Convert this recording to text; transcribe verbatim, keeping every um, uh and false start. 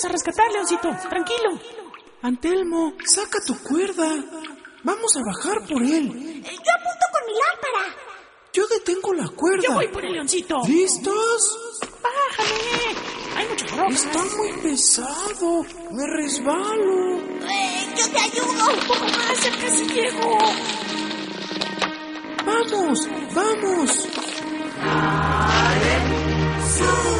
a rescatar, Leoncito. Tranquilo. Antelmo, saca tu cuerda. Vamos a bajar por él. Yo apunto con mi lámpara. Yo detengo la cuerda. Yo voy por el Leoncito. ¿Listos? Bájame. Hay muchas rocas. Está muy pesado. Me resbalo. Eh, yo te ayudo. Un poco más, ya casi llego. Vamos, vamos. ¡Sube!